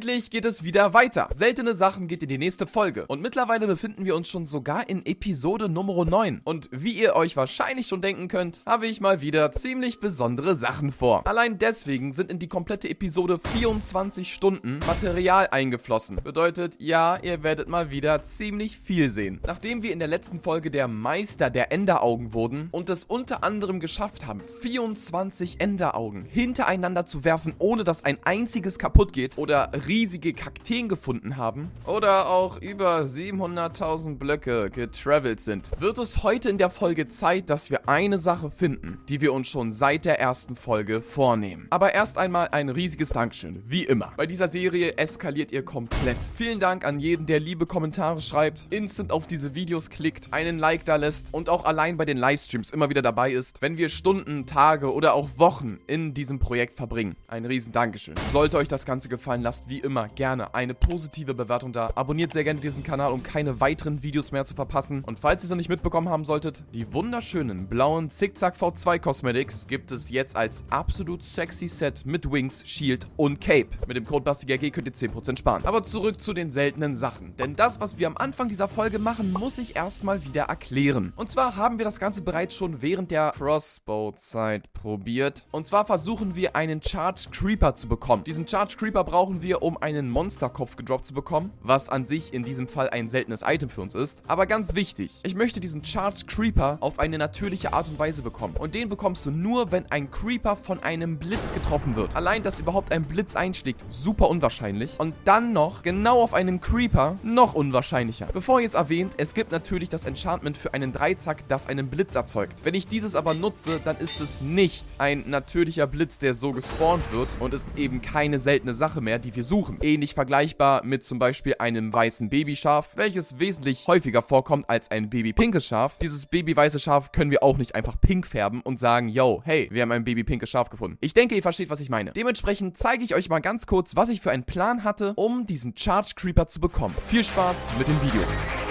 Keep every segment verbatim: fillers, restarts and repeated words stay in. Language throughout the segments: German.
Endlich geht es wieder weiter. Seltene Sachen geht in die nächste Folge. Und mittlerweile befinden wir uns schon sogar in Episode Nummer neun. Und wie ihr euch wahrscheinlich schon denken könnt, habe ich mal wieder ziemlich besondere Sachen vor. Allein deswegen sind in die komplette Episode vierundzwanzig Stunden Material eingeflossen. Bedeutet, ja, ihr werdet mal wieder ziemlich viel sehen. Nachdem wir in der letzten Folge der Meister der Enderaugen wurden und es unter anderem geschafft haben, vierundzwanzig Enderaugen hintereinander zu werfen, ohne dass ein einziges kaputt geht, oder riesige Kakteen gefunden haben oder auch über siebenhunderttausend Blöcke getravelt sind, wird es heute in der Folge Zeit, dass wir eine Sache finden, die wir uns schon seit der ersten Folge vornehmen. Aber erst einmal ein riesiges Dankeschön, wie immer. Bei dieser Serie eskaliert ihr komplett. Vielen Dank an jeden, der liebe Kommentare schreibt, instant auf diese Videos klickt, einen Like da lässt und auch allein bei den Livestreams immer wieder dabei ist, wenn wir Stunden, Tage oder auch Wochen in diesem Projekt verbringen. Ein riesen Dankeschön. Sollte euch das Ganze gefallen, lasst wie immer gerne eine positive Bewertung da. Abonniert sehr gerne diesen Kanal, um keine weiteren Videos mehr zu verpassen. Und falls ihr es noch nicht mitbekommen haben solltet, die wunderschönen blauen Zickzack V zwei Cosmetics gibt es jetzt als absolut sexy Set mit Wings, Shield und Cape. Mit dem Code BastiGG könnt ihr zehn Prozent sparen. Aber zurück zu den seltenen Sachen. Denn das, was wir am Anfang dieser Folge machen, muss ich erstmal wieder erklären. Und zwar haben wir das Ganze bereits schon während der Crossbow-Zeit probiert. Und zwar versuchen wir einen Charged Creeper zu bekommen. Diesen Charged Creeper brauchen wir, um einen Monsterkopf gedroppt zu bekommen, was an sich in diesem Fall ein seltenes Item für uns ist. Aber ganz wichtig, ich möchte diesen Charged Creeper auf eine natürliche Art und Weise bekommen. Und den bekommst du nur, wenn ein Creeper von einem Blitz getroffen wird. Allein, dass überhaupt ein Blitz einschlägt, super unwahrscheinlich. Und dann noch, genau auf einem Creeper, noch unwahrscheinlicher. Bevor ihr es erwähnt, es gibt natürlich das Enchantment für einen Dreizack, das einen Blitz erzeugt. Wenn ich dieses aber nutze, dann ist es nicht ein natürlicher Blitz, der so gespawnt wird und ist eben keine seltene Sache mehr, die wir suchen. Ähnlich vergleichbar mit zum Beispiel einem weißen Babyschaf, welches wesentlich häufiger vorkommt als ein babypinkes Schaf. Dieses babyweiße Schaf können wir auch nicht einfach pink färben und sagen, yo, hey, wir haben ein babypinkes Schaf gefunden. Ich denke, ihr versteht, was ich meine. Dementsprechend zeige ich euch mal ganz kurz, was ich für einen Plan hatte, um diesen Charged Creeper zu bekommen. Viel Spaß mit dem Video.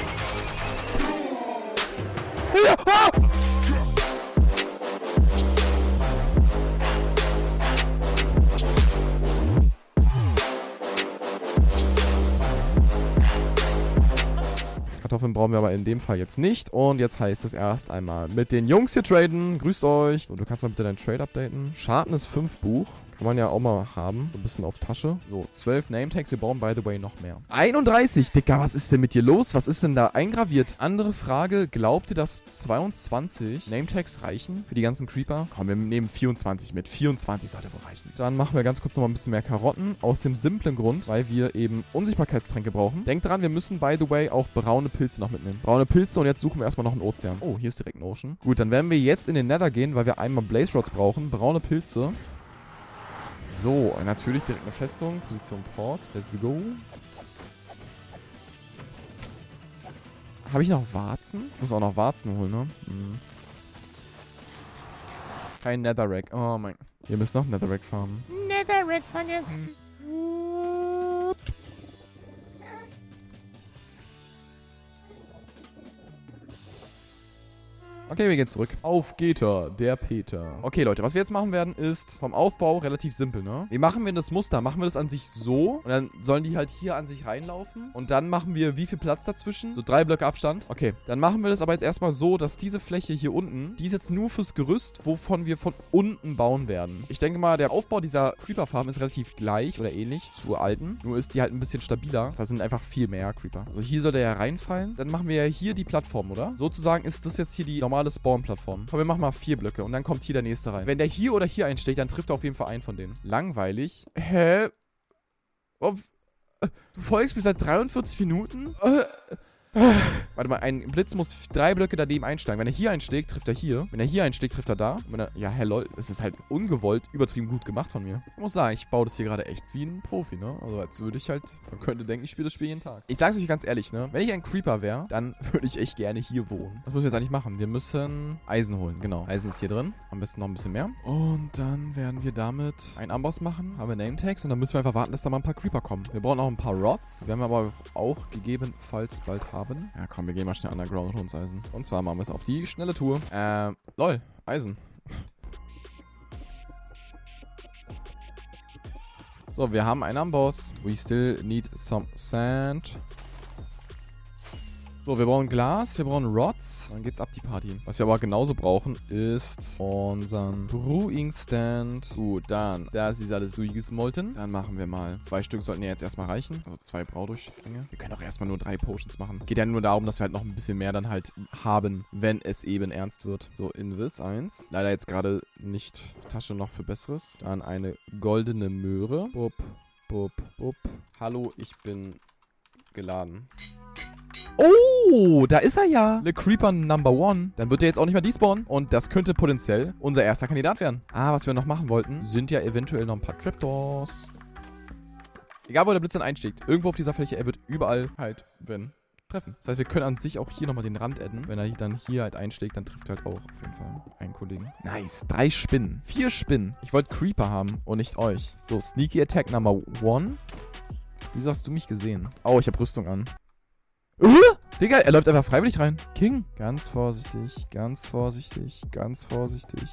Ja, ah! Kartoffeln brauchen wir aber in dem Fall jetzt nicht. Und jetzt heißt es erst einmal mit den Jungs hier traden. Grüßt euch. So, du kannst mal bitte deinen Trade updaten. Sharpness fünf Buch. Kann man ja auch mal haben. So ein bisschen auf Tasche. So, zwölf Name-Tags. Wir brauchen, by the way, noch mehr. einunddreißig. Dicker, was ist denn mit dir los? Was ist denn da eingraviert? Andere Frage. Glaubt ihr, dass zweiundzwanzig Name-Tags reichen für die ganzen Creeper? Komm, wir nehmen vierundzwanzig mit. vierundzwanzig sollte wohl reichen. Dann machen wir ganz kurz noch mal ein bisschen mehr Karotten. Aus dem simplen Grund, weil wir eben Unsichtbarkeitstränke brauchen. Denkt dran, wir müssen, by the way, auch braune Pilze noch mitnehmen. Braune Pilze und jetzt suchen wir erstmal noch einen Ozean. Oh, hier ist direkt ein Ocean. Gut, dann werden wir jetzt in den Nether gehen, weil wir einmal Blaze Rods brauchen. Braune Pilze. So, natürlich direkt eine Festung. Position Port. Let's go. Habe ich noch Warzen? Ich muss auch noch Warzen holen, ne? Hm. Kein Netherrack. Oh mein. Wir müssen noch Netherrack farmen. Netherrack vergessen. Okay, wir gehen zurück. Auf geht er, der Peter. Okay, Leute, was wir jetzt machen werden, ist vom Aufbau relativ simpel, ne? Wie machen wir das Muster? Machen wir das an sich so und dann sollen die halt hier an sich reinlaufen und dann machen wir wie viel Platz dazwischen? So drei Blöcke Abstand. Okay, dann machen wir das aber jetzt erstmal so, dass diese Fläche hier unten, die ist jetzt nur fürs Gerüst, wovon wir von unten bauen werden. Ich denke mal, der Aufbau dieser Creeper-Farm ist relativ gleich oder ähnlich zur alten. Nur ist die halt ein bisschen stabiler. Da sind einfach viel mehr Creeper. Also hier soll der ja reinfallen. Dann machen wir ja hier die Plattform, oder? Sozusagen ist das jetzt hier die normale Spawn-Plattform. Komm, wir machen mal vier Blöcke und dann kommt hier der nächste rein. Wenn der hier oder hier einschlägt, dann trifft er auf jeden Fall einen von denen. Langweilig. Hä? Oh, du folgst mir seit dreiundvierzig Minuten? Äh, Warte mal, ein Blitz muss drei Blöcke daneben einschlagen. Wenn er hier einschlägt, trifft er hier. Wenn er hier einschlägt, trifft er da. Wenn er, ja, hä, lol, das ist halt ungewollt, übertrieben gut gemacht von mir. Ich muss sagen, ich baue das hier gerade echt wie ein Profi, ne? Also als würde ich halt, man könnte denken, ich spiele das Spiel jeden Tag. Ich sag's euch ganz ehrlich, ne? Wenn ich ein Creeper wäre, dann würde ich echt gerne hier wohnen. Was müssen wir jetzt eigentlich machen? Wir müssen Eisen holen, genau. Eisen ist hier drin. Am besten noch ein bisschen mehr. Und dann werden wir damit einen Amboss machen. Haben wir Name-Tags und dann müssen wir einfach warten, dass da mal ein paar Creeper kommen. Wir brauchen auch ein paar Rods. Die werden wir aber auch gegebenenfalls bald haben. Ja, komm, wir gehen mal schnell underground und holen uns Eisen. Und zwar machen wir es auf die schnelle Tour. Ähm, lol, Eisen. So, wir haben einen am Boss. We still need some sand. So, wir brauchen Glas, wir brauchen Rods. Dann geht's ab die Party. Was wir aber genauso brauchen, ist unseren Brewing Stand. Gut, dann, da ist alles durchgesmolten. Dann machen wir mal. Zwei Stück sollten ja jetzt erstmal reichen. Also zwei Braudurchgänge. Wir können auch erstmal nur drei Potions machen. Geht ja nur darum, dass wir halt noch ein bisschen mehr dann halt haben, wenn es eben ernst wird. So, Invis eins. Leider jetzt gerade nicht Tasche noch für Besseres. Dann eine goldene Möhre. Bup, bup, bup. Hallo, ich bin geladen. Oh, da ist er ja. Le Creeper Number One. Dann wird er jetzt auch nicht mehr despawnen. Und das könnte potenziell unser erster Kandidat werden. Ah, was wir noch machen wollten, sind ja eventuell noch ein paar Trapdoors. Egal, wo der Blitz dann einschlägt. Irgendwo auf dieser Fläche, er wird überall halt, wenn, treffen. Das heißt, wir können an sich auch hier nochmal den Rand adden. Wenn er dann hier halt einschlägt, dann trifft er halt auch auf jeden Fall einen Kollegen. Nice. Drei Spinnen. Vier Spinnen. Ich wollte Creeper haben und nicht euch. So, Sneaky Attack Number One. Wieso hast du mich gesehen? Oh, ich habe Rüstung an. Uh, Digga, er läuft einfach freiwillig rein. King. Ganz vorsichtig, ganz vorsichtig, ganz vorsichtig.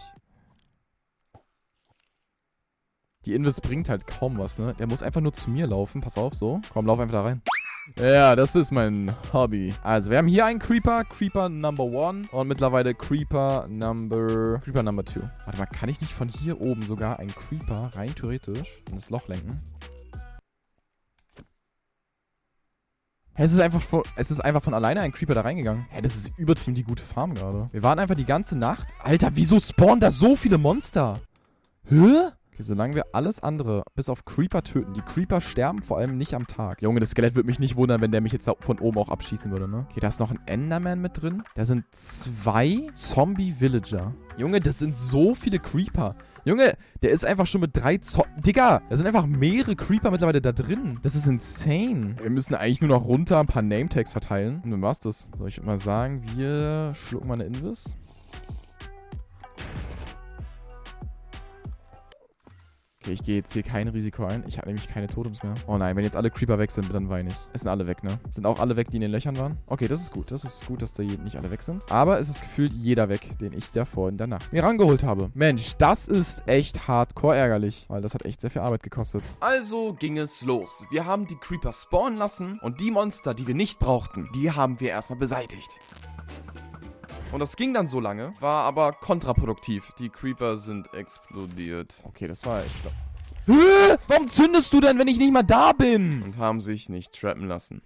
Die Invis bringt halt kaum was, ne? Der muss einfach nur zu mir laufen. Pass auf, so. Komm, lauf einfach da rein. Ja, das ist mein Hobby. Also, wir haben hier einen Creeper. Creeper Number One. Und mittlerweile Creeper Number... Creeper Number Two. Warte mal, kann ich nicht von hier oben sogar einen Creeper rein theoretisch in das Loch lenken? Es ist, einfach von, es ist einfach von alleine ein Creeper da reingegangen. Hä, das ist übertrieben die gute Farm gerade. Wir warten einfach die ganze Nacht. Alter, wieso spawnen da so viele Monster? Hä? Okay, solange wir alles andere bis auf Creeper töten. Die Creeper sterben vor allem nicht am Tag. Junge, das Skelett würde mich nicht wundern, wenn der mich jetzt da von oben auch abschießen würde, ne? Okay, da ist noch ein Enderman mit drin. Da sind zwei Zombie-Villager. Junge, das sind so viele Creeper. Junge, der ist einfach schon mit drei Zo... Digga, da sind einfach mehrere Creeper mittlerweile da drin. Das ist insane. Wir müssen eigentlich nur noch runter ein paar Name-Tags verteilen. Und dann war's das. So, ich würde mal sagen, wir schlucken mal eine Invis. Okay, ich gehe jetzt hier kein Risiko ein. Ich habe nämlich keine Totems mehr. Oh nein, wenn jetzt alle Creeper weg sind, dann weine ich. Es sind alle weg, ne? Sind auch alle weg, die in den Löchern waren? Okay, das ist gut. Das ist gut, dass da nicht alle weg sind. Aber es ist gefühlt jeder weg, den ich davor in der Nacht mir rangeholt habe. Mensch, das ist echt hardcore ärgerlich. Weil das hat echt sehr viel Arbeit gekostet. Also ging es los. Wir haben die Creeper spawnen lassen. Und die Monster, die wir nicht brauchten, die haben wir erstmal beseitigt. Und das ging dann so lange, war aber kontraproduktiv. Die Creeper sind explodiert. Okay, das war echt... Hä? Warum zündest du denn, wenn ich nicht mal da bin? Und haben sich nicht trappen lassen.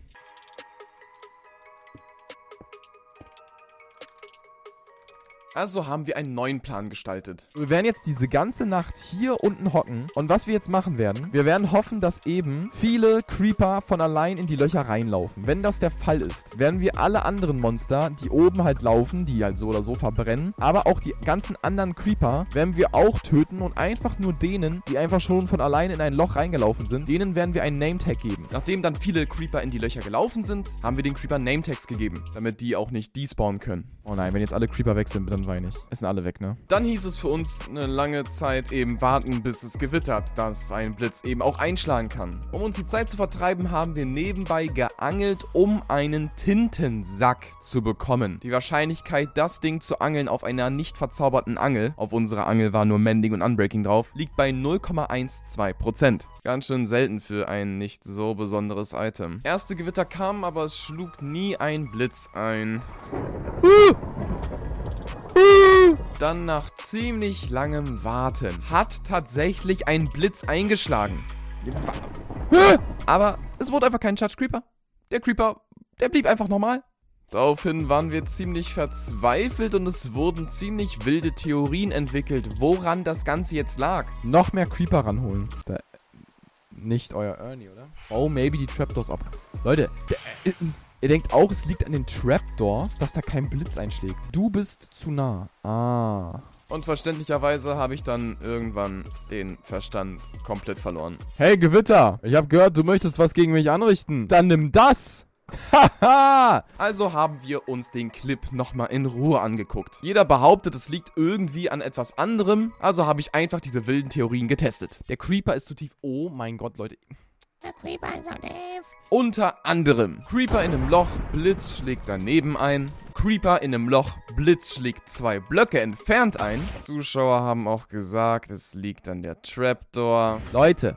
Also haben wir einen neuen Plan gestaltet. Wir werden jetzt diese ganze Nacht hier unten hocken. Und was wir jetzt machen werden, wir werden hoffen, dass eben viele Creeper von allein in die Löcher reinlaufen. Wenn das der Fall ist, werden wir alle anderen Monster, die oben halt laufen, die halt so oder so verbrennen, aber auch die ganzen anderen Creeper werden wir auch töten und einfach nur denen, die einfach schon von allein in ein Loch reingelaufen sind, denen werden wir einen Name-Tag geben. Nachdem dann viele Creeper in die Löcher gelaufen sind, haben wir den Creeper Name-Tags gegeben, damit die auch nicht despawnen können. Oh nein, wenn jetzt alle Creeper weg sind, dann weine ich. Es sind alle weg, ne? Dann hieß es für uns eine lange Zeit eben warten, bis es gewittert, dass ein Blitz eben auch einschlagen kann. Um uns die Zeit zu vertreiben, haben wir nebenbei geangelt, um einen Tintensack zu bekommen. Die Wahrscheinlichkeit, das Ding zu angeln auf einer nicht verzauberten Angel, auf unserer Angel war nur Mending und Unbreaking drauf, liegt bei null Komma zwölf Prozent. Ganz schön selten für ein nicht so besonderes Item. Erste Gewitter kamen, aber es schlug nie ein Blitz ein. Uh! Dann nach ziemlich langem Warten hat tatsächlich ein Blitz eingeschlagen. Aber es wurde einfach kein Charge Creeper. Der Creeper, der blieb einfach normal. Daraufhin waren wir ziemlich verzweifelt und es wurden ziemlich wilde Theorien entwickelt, woran das Ganze jetzt lag. Noch mehr Creeper ranholen. Da, nicht euer Ernie, oder? Oh, maybe die Trapdoors ab. Leute, der, äh, ihr denkt auch, es liegt an den Trapdoors, dass da kein Blitz einschlägt. Du bist zu nah. Ah. Und verständlicherweise habe ich dann irgendwann den Verstand komplett verloren. Hey, Gewitter! Ich habe gehört, du möchtest was gegen mich anrichten. Dann nimm das! Haha! Also haben wir uns den Clip nochmal in Ruhe angeguckt. Jeder behauptet, es liegt irgendwie an etwas anderem. Also habe ich einfach diese wilden Theorien getestet. Der Creeper ist zu tief. Oh mein Gott, Leute. Der Creeper ist so tief. Unter anderem Creeper in einem Loch, Blitz schlägt daneben ein. Creeper in einem Loch. Blitz schlägt zwei Blöcke entfernt ein. Zuschauer haben auch gesagt, es liegt an der Trapdoor. Leute.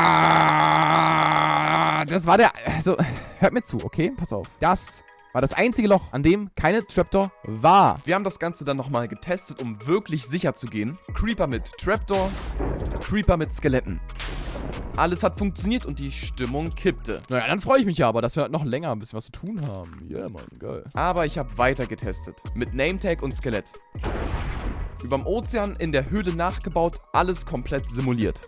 Ah, das war der... Also, hört mir zu, okay? Pass auf. Das war das einzige Loch, an dem keine Trapdoor war. Wir haben das Ganze dann nochmal getestet, um wirklich sicher zu gehen. Creeper mit Trapdoor, Creeper mit Skeletten. Alles hat funktioniert und die Stimmung kippte. Naja, dann freue ich mich ja aber, dass wir halt noch länger ein bisschen was zu tun haben. Ja, yeah, Mann, geil. Aber ich habe weiter getestet. Mit Nametag und Skelett. Überm Ozean in der Höhle nachgebaut, alles komplett simuliert.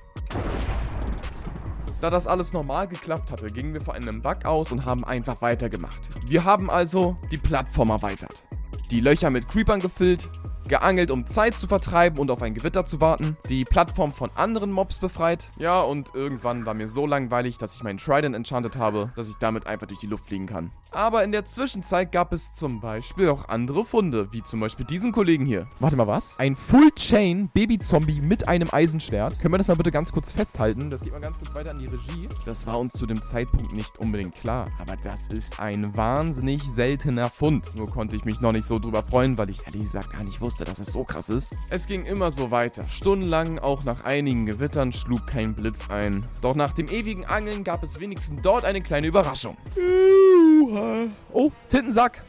Da das alles normal geklappt hatte, gingen wir von einem Bug aus und haben einfach weitergemacht. Wir haben also die Plattform erweitert. Die Löcher mit Creepern gefüllt, geangelt, um Zeit zu vertreiben und auf ein Gewitter zu warten, die Plattform von anderen Mobs befreit. Ja, und irgendwann war mir so langweilig, dass ich meinen Trident enchantet habe, dass ich damit einfach durch die Luft fliegen kann. Aber in der Zwischenzeit gab es zum Beispiel auch andere Funde, wie zum Beispiel diesen Kollegen hier. Warte mal, was? Ein Full-Chain-Baby-Zombie mit einem Eisenschwert. Können wir das mal bitte ganz kurz festhalten? Das geht mal ganz kurz weiter an die Regie. Das war uns zu dem Zeitpunkt nicht unbedingt klar, aber das ist ein wahnsinnig seltener Fund. Nur konnte ich mich noch nicht so drüber freuen, weil ich ehrlich gesagt gar nicht wusste, dass es so krass ist. Es ging immer so weiter. Stundenlang, auch nach einigen Gewittern, schlug kein Blitz ein. Doch nach dem ewigen Angeln gab es wenigstens dort eine kleine Überraschung. Oh, Tintensack.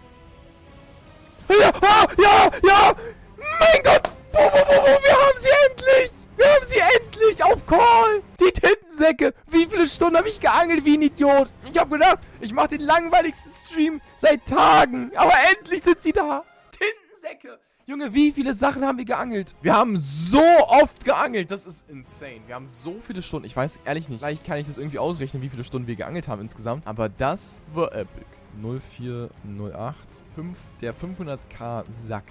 Ja, ah, ja, ja. Mein Gott. Wo, wo, wo, wo, wir haben sie endlich. Wir haben sie endlich auf Call. Die Tintensäcke. Wie viele Stunden habe ich geangelt wie ein Idiot? Ich habe gedacht, ich mache den langweiligsten Stream seit Tagen. Aber endlich sind sie da. Tintensäcke. Junge, wie viele Sachen haben wir geangelt? Wir haben so oft geangelt. Das ist insane. Wir haben so viele Stunden. Ich weiß ehrlich nicht. Vielleicht kann ich das irgendwie ausrechnen, wie viele Stunden wir geangelt haben insgesamt. Aber das war epic. null vier null acht. fünf, der fünfhundert k Sack.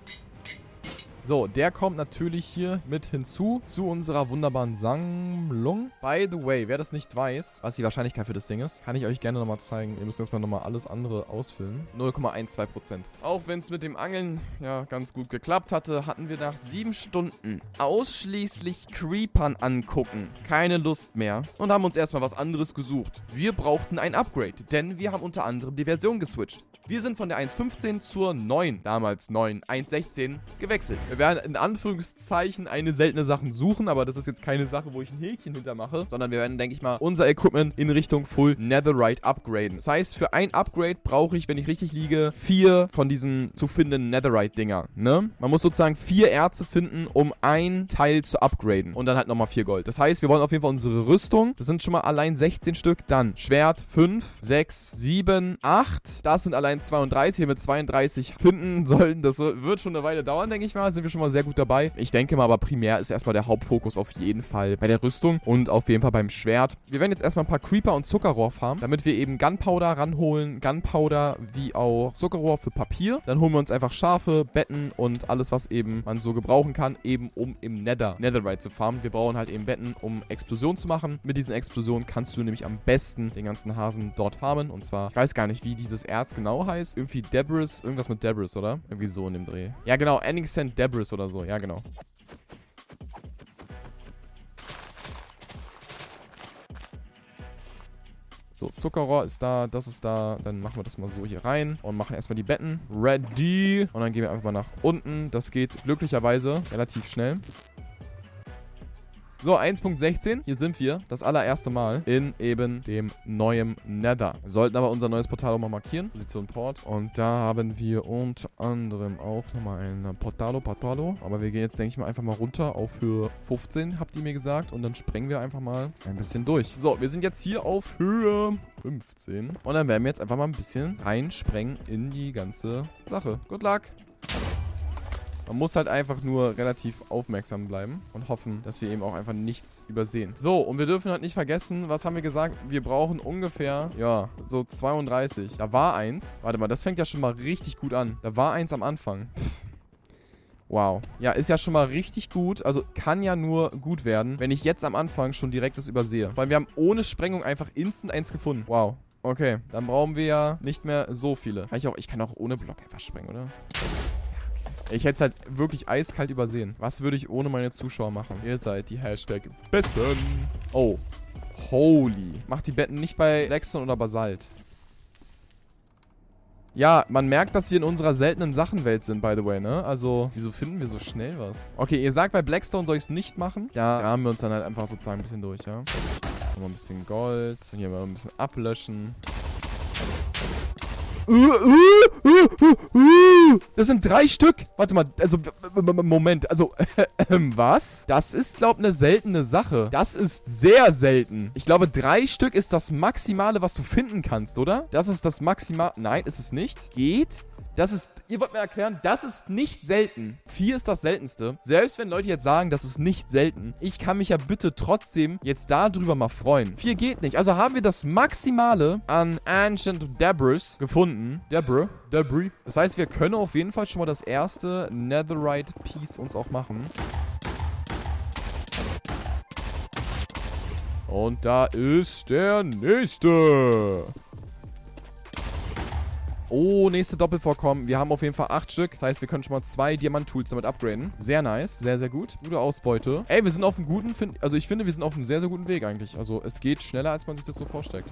So, der kommt natürlich hier mit hinzu zu unserer wunderbaren Sammlung. By the way, wer das nicht weiß, was die Wahrscheinlichkeit für das Ding ist, kann ich euch gerne nochmal zeigen. Ihr müsst erstmal nochmal alles andere ausfüllen. null Komma zwölf Prozent. Auch wenn es mit dem Angeln ja ganz gut geklappt hatte, hatten wir nach sieben Stunden ausschließlich Creepern angucken keine Lust mehr und haben uns erstmal was anderes gesucht. Wir brauchten ein Upgrade, denn wir haben unter anderem die Version geswitcht. Wir sind von der eins Punkt fünfzehn zur neun, damals neun, eins Punkt sechzehn, gewechselt. Wir werden in Anführungszeichen eine seltene Sache suchen, aber das ist jetzt keine Sache, wo ich ein Häkchen hintermache, sondern wir werden, denke ich mal, unser Equipment in Richtung Full Netherite upgraden. Das heißt, für ein Upgrade brauche ich, wenn ich richtig liege, vier von diesen zu findenden Netherite-Dinger, ne? Man muss sozusagen vier Erze finden, um ein Teil zu upgraden. Und dann halt nochmal vier Gold. Das heißt, wir wollen auf jeden Fall unsere Rüstung, das sind schon mal allein sechzehn Stück, dann Schwert fünf, sechs, sieben, acht, das sind allein zweiunddreißig, wenn wir zweiunddreißig finden sollten, das wird schon eine Weile dauern, denke ich mal, sind wir schon mal sehr gut dabei. Ich denke mal, aber primär ist erstmal der Hauptfokus auf jeden Fall bei der Rüstung und auf jeden Fall beim Schwert. Wir werden jetzt erstmal ein paar Creeper und Zuckerrohr farmen, damit wir eben Gunpowder ranholen. Gunpowder wie auch Zuckerrohr für Papier. Dann holen wir uns einfach Schafe, Betten und alles, was eben man so gebrauchen kann, eben um im Nether, Netherite zu farmen. Wir brauchen halt eben Betten, um Explosionen zu machen. Mit diesen Explosionen kannst du nämlich am besten den ganzen Hasen dort farmen. Und zwar, ich weiß gar nicht, wie dieses Erz genau heißt. Irgendwie Debris, irgendwas mit Debris, oder? Irgendwie so in dem Dreh. Ja, genau, Ending Sand Debris oder so. Ja, genau. So, Zuckerrohr ist da, das ist da. Dann machen wir das mal so hier rein und machen erstmal die Betten. Ready. Und dann gehen wir einfach mal nach unten. Das geht glücklicherweise relativ schnell. So, eins Punkt sechzehn. Hier sind wir das allererste Mal in eben dem neuen Nether. Wir sollten aber unser neues Portal auch mal markieren. Position Port. Und da haben wir unter anderem auch nochmal ein Portalo, Portalo. Aber wir gehen jetzt, denke ich mal, einfach mal runter auf Höhe fünfzehn, habt ihr mir gesagt. Und dann sprengen wir einfach mal ein bisschen durch. So, wir sind jetzt hier auf Höhe fünfzehn. Und dann werden wir jetzt einfach mal ein bisschen reinsprengen in die ganze Sache. Good luck! Man muss halt einfach nur relativ aufmerksam bleiben und hoffen, dass wir eben auch einfach nichts übersehen. So, und wir dürfen halt nicht vergessen, was haben wir gesagt? Wir brauchen ungefähr, ja, so zweiunddreißig. Da war eins. Warte mal, das fängt ja schon mal richtig gut an. Da war eins am Anfang. Wow. Ja, ist ja schon mal richtig gut. Also kann ja nur gut werden, wenn ich jetzt am Anfang schon direkt das übersehe. Weil wir haben ohne Sprengung einfach instant eins gefunden. Wow. Okay, dann brauchen wir ja nicht mehr so viele. Kann ich, auch, ich kann auch ohne Block einfach sprengen, oder? Ich hätte es halt wirklich eiskalt übersehen. Was würde ich ohne meine Zuschauer machen? Ihr seid die Hashtag Besten. Oh. Holy. Macht die Betten nicht bei Lexon oder Basalt. Ja, man merkt, dass wir in unserer seltenen Sachenwelt sind, by the way, ne? Also, wieso finden wir so schnell was? Okay, ihr sagt, bei Blackstone soll ich es nicht machen. Ja, da haben wir uns dann halt einfach sozusagen ein bisschen durch, ja? Nochmal ein bisschen Gold. Hier mal ein bisschen ablöschen. Das sind drei Stück. Warte mal, also, Moment, also, was? Das ist, glaub ich, eine seltene Sache. Das ist sehr selten. Ich glaube, drei Stück ist das Maximale, was du finden kannst, oder? Das ist das Maximal... Nein, ist es nicht. Geht. Das ist... Ihr wollt mir erklären, das ist nicht selten. Vier ist das seltenste. Selbst wenn Leute jetzt sagen, das ist nicht selten. Ich kann mich ja bitte trotzdem jetzt darüber mal freuen. Vier geht nicht. Also haben wir das Maximale an Ancient Debris gefunden. Debris. Debris. Das heißt, wir können auf jeden Fall schon mal das erste Netherite Piece uns auch machen. Und da ist der nächste. Oh, nächste Doppelvorkommen. Wir haben auf jeden Fall acht Stück. Das heißt, wir können schon mal zwei Diamant-Tools damit upgraden. Sehr nice. Sehr, sehr gut. Gute Ausbeute. Ey, wir sind auf einem guten... Find, also ich finde, wir sind auf einem sehr, sehr guten Weg eigentlich. Also es geht schneller, als man sich das so vorstellt.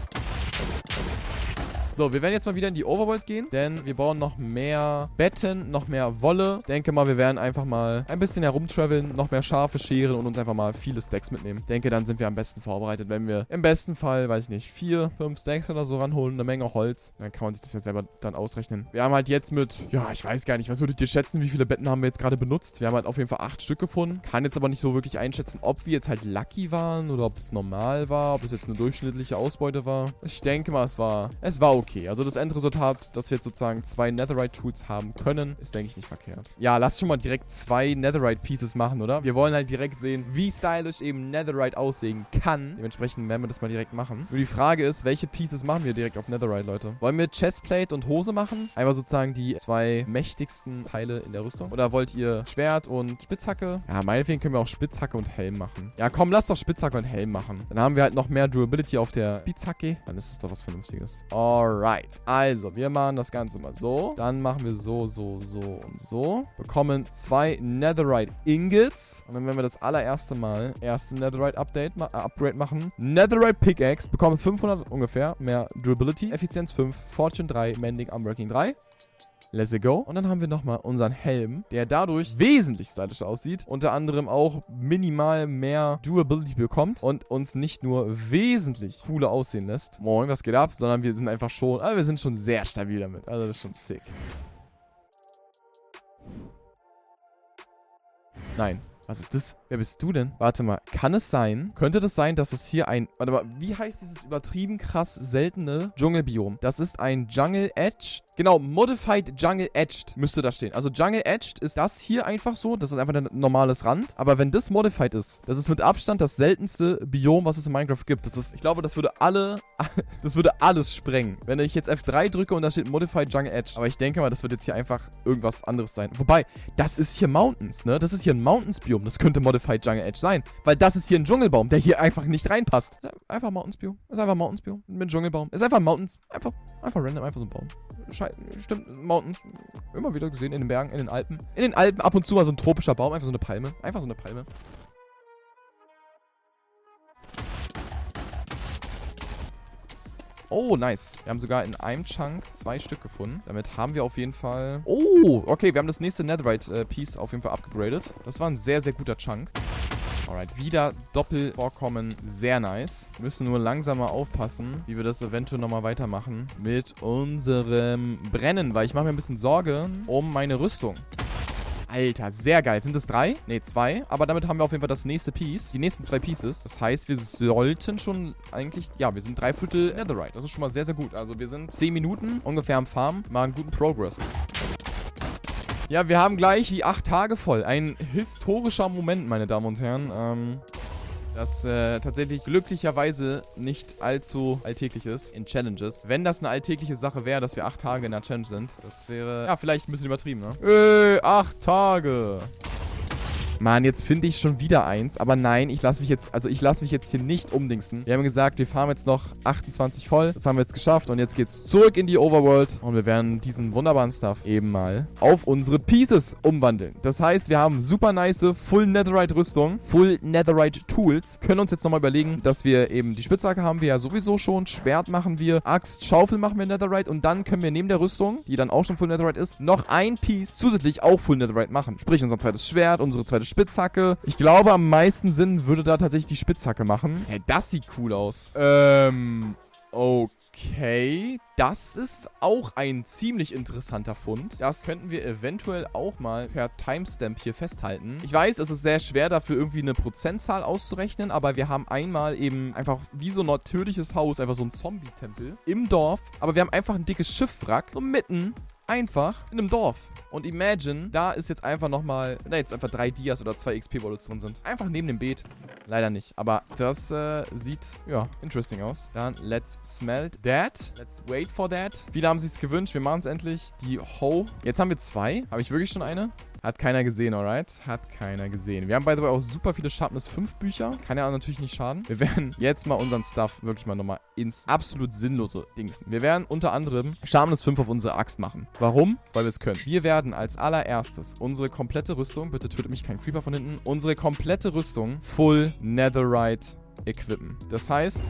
So, wir werden jetzt mal wieder in die Overworld gehen, denn wir brauchen noch mehr Betten, noch mehr Wolle. Ich denke mal, wir werden einfach mal ein bisschen herumtraveln, noch mehr Schafe scheren und uns einfach mal viele Stacks mitnehmen. Ich denke, dann sind wir am besten vorbereitet, wenn wir im besten Fall, weiß ich nicht, vier, fünf Stacks oder so ranholen, eine Menge Holz. Dann kann man sich das jetzt selber dann ausrechnen. Wir haben halt jetzt mit, ja, ich weiß gar nicht, was würdet ihr schätzen, wie viele Betten haben wir jetzt gerade benutzt? Wir haben halt auf jeden Fall acht Stück gefunden. Kann jetzt aber nicht so wirklich einschätzen, ob wir jetzt halt lucky waren oder ob das normal war, ob es jetzt eine durchschnittliche Ausbeute war. Ich denke mal, es war, es war okay. Also das Endresultat, dass wir jetzt sozusagen zwei Netherite-Tools haben können, ist, denke ich, nicht verkehrt. Ja, lass schon mal direkt zwei Netherite-Pieces machen, oder? Wir wollen halt direkt sehen, wie stylisch eben Netherite aussehen kann. Dementsprechend werden wir das mal direkt machen. Nur die Frage ist, welche Pieces machen wir direkt auf Netherite, Leute? Wollen wir Chestplate und Hose machen? Einfach sozusagen die zwei mächtigsten Teile in der Rüstung. Oder wollt ihr Schwert und Spitzhacke? Ja, meinetwegen können wir auch Spitzhacke und Helm machen. Ja, komm, lass doch Spitzhacke und Helm machen. Dann haben wir halt noch mehr Durability auf der Spitzhacke. Dann ist es doch was Vernünftiges. Alright. Also, wir machen das Ganze mal so. Dann machen wir so, so, so und so. Bekommen zwei Netherite Ingots. Und dann werden wir das allererste Mal erste Netherite Update, ma äh, Upgrade machen. Netherite Pickaxe. Bekommen fünfhundert ungefähr. Mehr Durability. Effizienz fünf. Fortune drei. Mending, Unbreaking drei. Let's go. Und dann haben wir nochmal unseren Helm, der dadurch wesentlich stylischer aussieht. Unter anderem auch minimal mehr Durability bekommt und uns nicht nur wesentlich cooler aussehen lässt. Moin, was geht ab? Sondern wir sind einfach schon, also wir sind schon sehr stabil damit. Also das ist schon sick. Nein. Was ist das? Wer bist du denn? Warte mal, kann es sein? Könnte das sein, dass es hier ein... Warte mal, wie heißt dieses übertrieben krass seltene Dschungelbiom? Das ist ein Jungle Edged... Genau, Modified Jungle Edged müsste da stehen. Also Jungle Edged ist das hier einfach so. Das ist einfach ein normales Rand. Aber wenn das Modified ist, das ist mit Abstand das seltenste Biom, was es in Minecraft gibt. Das ist, ich glaube, das würde alle... das würde alles sprengen. Wenn ich jetzt F drei drücke und da steht Modified Jungle Edge. Aber ich denke mal, das wird jetzt hier einfach irgendwas anderes sein. Wobei, das ist hier Mountains, ne? Das ist hier ein Mountains-Biom. Das könnte Modified Jungle Edge sein. Weil das ist hier ein Dschungelbaum, der hier einfach nicht reinpasst. Einfach Mountains-Biom. Ist einfach Mountains-Biom mit Dschungelbaum. Ist einfach Mountains. Einfach, einfach random, einfach so ein Baum. Scheiße, stimmt, Mountains. Immer wieder gesehen in den Bergen, in den Alpen. In den Alpen ab und zu mal so ein tropischer Baum. Einfach so eine Palme. Einfach so eine Palme. Oh, nice. Wir haben sogar in einem Chunk zwei Stück gefunden. Damit haben wir auf jeden Fall... Oh, okay. Wir haben das nächste Netherite-Piece auf jeden Fall abgegradet. Das war ein sehr, sehr guter Chunk. Alright, wieder Doppelvorkommen. Sehr nice. Wir müssen nur langsamer aufpassen, wie wir das eventuell nochmal weitermachen mit unserem Brennen, weil ich mache mir ein bisschen Sorge um meine Rüstung. Alter, sehr geil. Sind es drei? Ne, zwei. Aber damit haben wir auf jeden Fall das nächste Piece. Die nächsten zwei Pieces. Das heißt, wir sollten schon eigentlich... Ja, wir sind drei Viertel Netherite. Das ist schon mal sehr, sehr gut. Also wir sind zehn Minuten ungefähr am Farm. Machen guten Progress. Ja, wir haben gleich die acht Tage voll. Ein historischer Moment, meine Damen und Herren. Ähm... Das äh, tatsächlich glücklicherweise nicht allzu alltäglich ist in Challenges. Wenn das eine alltägliche Sache wäre, dass wir acht Tage in der Challenge sind, das wäre, ja, vielleicht ein bisschen übertrieben, ne? Äh, acht Tage. Mann, jetzt finde ich schon wieder eins. Aber nein, ich lasse mich jetzt, also ich lasse mich jetzt hier nicht umdingsen. Wir haben gesagt, wir fahren jetzt noch achtundzwanzig voll. Das haben wir jetzt geschafft. Und jetzt geht's zurück in die Overworld. Und wir werden diesen wunderbaren Stuff eben mal auf unsere Pieces umwandeln. Das heißt, wir haben super nice Full Netherite Rüstung, Full Netherite Tools. Können uns jetzt nochmal überlegen, dass wir eben die Spitzhacke haben wir ja sowieso schon. Schwert machen wir, Axt, Schaufel machen wir Netherite. Und dann können wir neben der Rüstung, die dann auch schon Full Netherite ist, noch ein Piece zusätzlich auch Full Netherite machen. Sprich, unser zweites Schwert, unsere zweite Spitzhacke. Ich glaube, am meisten Sinn würde da tatsächlich die Spitzhacke machen. Hä, das sieht cool aus. Ähm, okay. Das ist auch ein ziemlich interessanter Fund. Das könnten wir eventuell auch mal per Timestamp hier festhalten. Ich weiß, es ist sehr schwer dafür irgendwie eine Prozentzahl auszurechnen, aber wir haben einmal eben einfach wie so ein natürliches Haus, einfach so ein Zombie-Tempel im Dorf. Aber wir haben einfach ein dickes Schiffwrack, so mitten einfach in einem Dorf. Und imagine, da ist jetzt einfach nochmal, na jetzt einfach drei Dias oder zwei X P-Bullets drin sind. Einfach neben dem Beet. Leider nicht. Aber das äh, sieht, ja, interesting aus. Dann, let's smelt that. Let's wait for that. Viele haben sich's gewünscht. Wir machen es endlich. Die Ho. Jetzt haben wir zwei. Habe ich wirklich schon eine? Hat keiner gesehen, alright? Hat keiner gesehen. Wir haben, by the way, auch super viele Sharpness fünf Bücher. Kann ja natürlich nicht schaden. Wir werden jetzt mal unseren Stuff wirklich mal nochmal ins absolut sinnlose Dingsen. Wir werden unter anderem Sharpness fünf auf unsere Axt machen. Warum? Weil wir es können. Wir werden als allererstes unsere komplette Rüstung, bitte tötet mich kein Creeper von hinten, unsere komplette Rüstung Full Netherite equippen. Das heißt,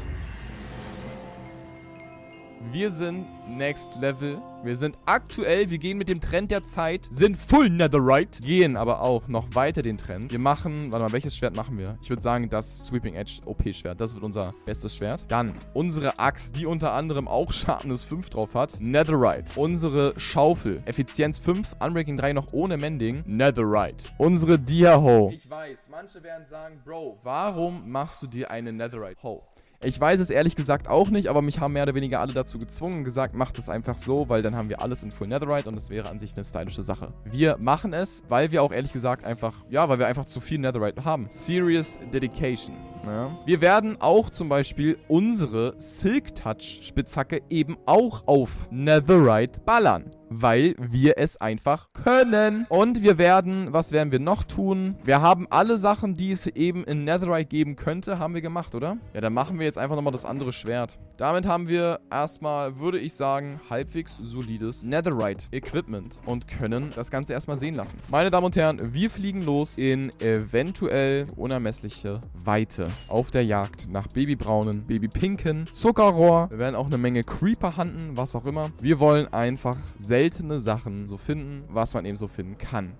wir sind Next Level. Wir sind aktuell, wir gehen mit dem Trend der Zeit, sind Full Netherite. Gehen aber auch noch weiter den Trend. Wir machen, warte mal, welches Schwert machen wir? Ich würde sagen, das Sweeping Edge O P-Schwert. Das wird unser bestes Schwert. Dann unsere Axt, die unter anderem auch Sharpness fünf drauf hat. Netherite. Unsere Schaufel. Effizienz fünf, Unbreaking drei noch ohne Mending. Netherite. Unsere Dia-Ho. Ich weiß, manche werden sagen, Bro, warum machst du dir eine Netherite-Ho? Ich weiß es ehrlich gesagt auch nicht, aber mich haben mehr oder weniger alle dazu gezwungen und gesagt, macht es einfach so, weil dann haben wir alles in Full Netherite und das wäre an sich eine stylische Sache. Wir machen es, weil wir auch ehrlich gesagt einfach, ja, weil wir einfach zu viel Netherite haben. Serious Dedication. Ja. Wir werden auch zum Beispiel unsere Silk Touch Spitzhacke eben auch auf Netherite ballern. Weil wir es einfach können. Und wir werden, was werden wir noch tun? Wir haben alle Sachen, die es eben in Netherite geben könnte, haben wir gemacht, oder? Ja, dann machen wir jetzt einfach nochmal das andere Schwert. Damit haben wir erstmal, würde ich sagen, halbwegs solides Netherite-Equipment und können das Ganze erstmal sehen lassen. Meine Damen und Herren, wir fliegen los in eventuell unermessliche Weite auf der Jagd nach Babybraunen, Babypinken, Zuckerrohr. Wir werden auch eine Menge Creeper hunten, was auch immer. Wir wollen einfach seltene Sachen so finden, was man eben so finden kann.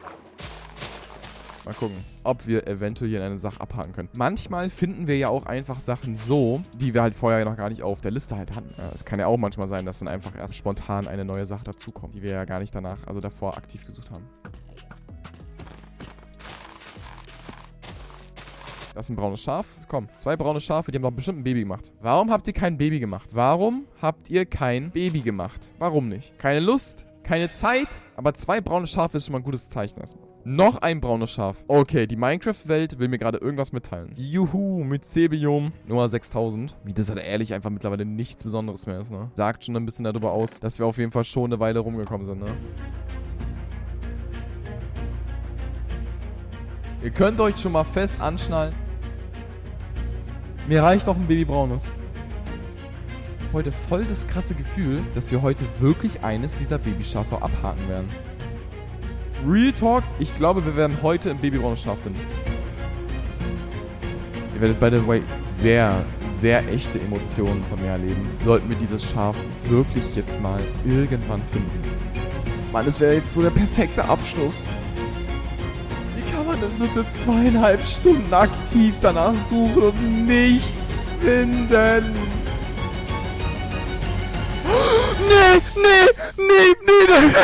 Mal gucken, ob wir eventuell hier eine Sache abhaken können. Manchmal finden wir ja auch einfach Sachen so, die wir halt vorher noch gar nicht auf der Liste halt hatten. Es kann ja auch manchmal sein, dass dann einfach erst spontan eine neue Sache dazukommt, die wir ja gar nicht danach, also davor aktiv gesucht haben. Das ist ein braunes Schaf. Komm, zwei braune Schafe, die haben doch bestimmt ein Baby gemacht. Warum habt ihr kein Baby gemacht? Warum habt ihr kein Baby gemacht? Warum nicht? Keine Lust, keine Zeit, aber zwei braune Schafe ist schon mal ein gutes Zeichen erstmal. Noch ein braunes Schaf. Okay, die Minecraft-Welt will mir gerade irgendwas mitteilen. Juhu, Mycelium Nummer sechstausend. Wie das halt ehrlich einfach mittlerweile nichts Besonderes mehr ist, ne? Sagt schon ein bisschen darüber aus, dass wir auf jeden Fall schon eine Weile rumgekommen sind, ne? Ihr könnt euch schon mal fest anschnallen. Mir reicht auch ein Babybraunes. Heute voll das krasse Gefühl, dass wir heute wirklich eines dieser Babyschafe abhaken werden. Real Talk, ich glaube, wir werden heute ein babybraunes Schaf finden. Ihr werdet, by the way, sehr, sehr echte Emotionen von mir erleben. Sollten wir dieses Schaf wirklich jetzt mal irgendwann finden. Mann, es wäre jetzt so der perfekte Abschluss. Wie kann man denn bitte zweieinhalb Stunden aktiv danach suchen und nichts finden? Nee, nee, nee, nee, nee.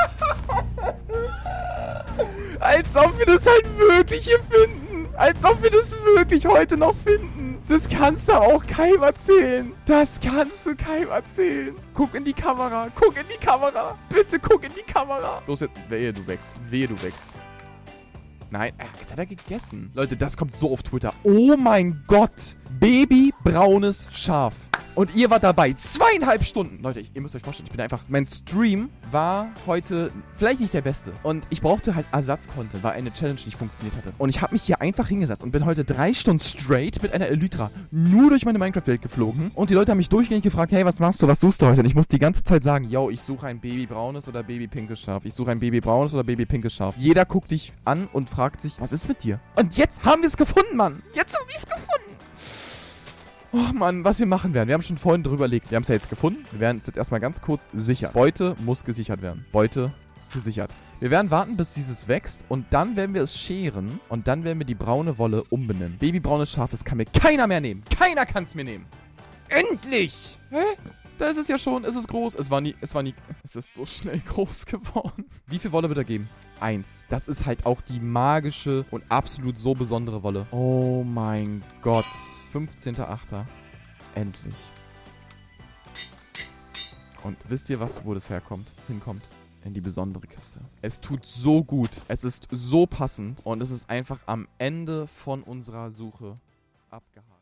Als ob wir das halt wirklich hier finden. Als ob wir das wirklich heute noch finden. Das kannst du auch keinem erzählen. Das kannst du keinem erzählen. Guck in die Kamera. Guck in die Kamera. Bitte guck in die Kamera. Los jetzt. Wehe, du wächst. Wehe, du wächst. Nein, jetzt hat er gegessen. Leute, das kommt so auf Twitter. Oh mein Gott. Babybraunes Schaf. Und ihr wart dabei. Zweieinhalb Stunden. Leute, ich, ihr müsst euch vorstellen, ich bin einfach... Mein Stream war heute vielleicht nicht der beste. Und ich brauchte halt Ersatz-Content, weil eine Challenge nicht funktioniert hatte. Und ich habe mich hier einfach hingesetzt und bin heute drei Stunden straight mit einer Elytra nur durch meine Minecraft-Welt geflogen. Und die Leute haben mich durchgehend gefragt, hey, was machst du, was suchst du heute? Und ich muss die ganze Zeit sagen, yo, ich suche ein babybraunes oder babypinkes Schaf. Ich suche ein babybraunes oder babypinkes Schaf. Jeder guckt dich an und fragt sich, was ist mit dir? Und jetzt haben wir es gefunden, Mann. Jetzt haben wir es gefunden. Oh Mann, was wir machen werden. Wir haben schon vorhin drüber überlegt. Wir haben es ja jetzt gefunden. Wir werden es jetzt erstmal ganz kurz sichern. Beute muss gesichert werden. Beute gesichert. Wir werden warten, bis dieses wächst und dann werden wir es scheren und dann werden wir die braune Wolle umbenennen. Babybraunes Schaf, das kann mir keiner mehr nehmen. Keiner kann es mir nehmen. Endlich! Hä? Da ist es ja schon. Es ist groß. Es war nie, es war nie, es ist so schnell groß geworden. Wie viel Wolle wird er geben? Eins. Das ist halt auch die magische und absolut so besondere Wolle. Oh mein Gott. fünfzehnter achter Endlich. Und wisst ihr was, wo das herkommt? Hinkommt? In die besondere Kiste. Es tut so gut. Es ist so passend. Und es ist einfach am Ende von unserer Suche abgehakt.